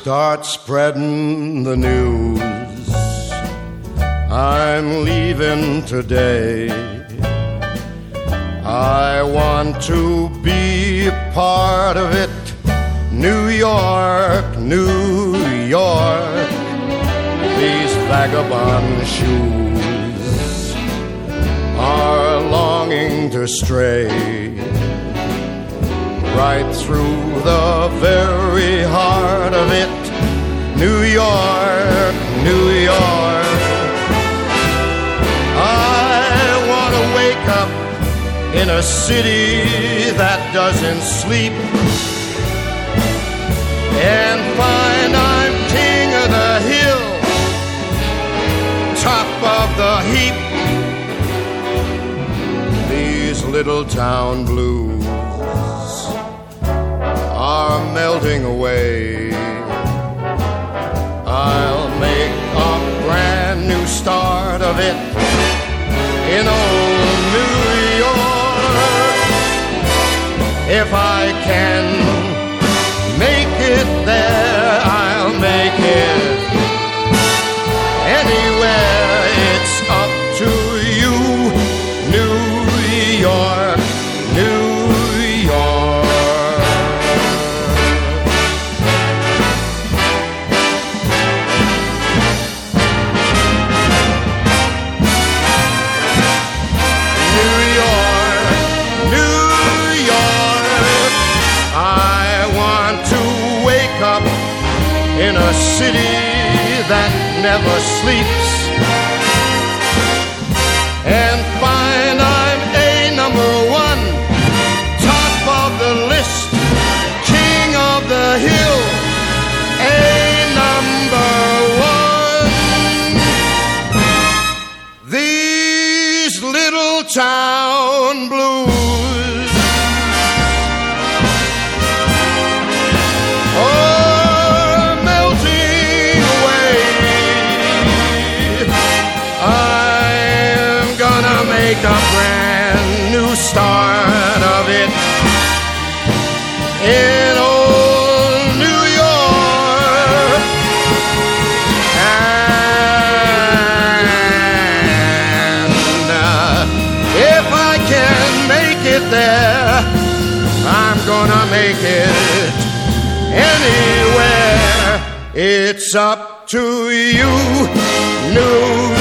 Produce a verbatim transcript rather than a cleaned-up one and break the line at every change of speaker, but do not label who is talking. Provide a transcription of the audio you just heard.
Start spreading the news. I'm leaving today. I want to be a part of it. New York, New York. These vagabond shoes are longing to stray right through the very heart of it. New York, New York. I want to wake up in a city that doesn't sleep and find I'm king of the hill, top of the heap. These little town blues are melting away. I'll make a brand new start of it in old New York. If I can make it there, I'll make it anywhere. It's up to you, New York, New York. New York, New York. I want to wake up in a city that never sleeps and find I'm a number one, top of the list, king of the hill, a number one. These little town blues are melting away. I'm gonna make a brand new start of it in old New York. And uh, if I can make it there, I'm gonna make it anywhere. It's up to you, New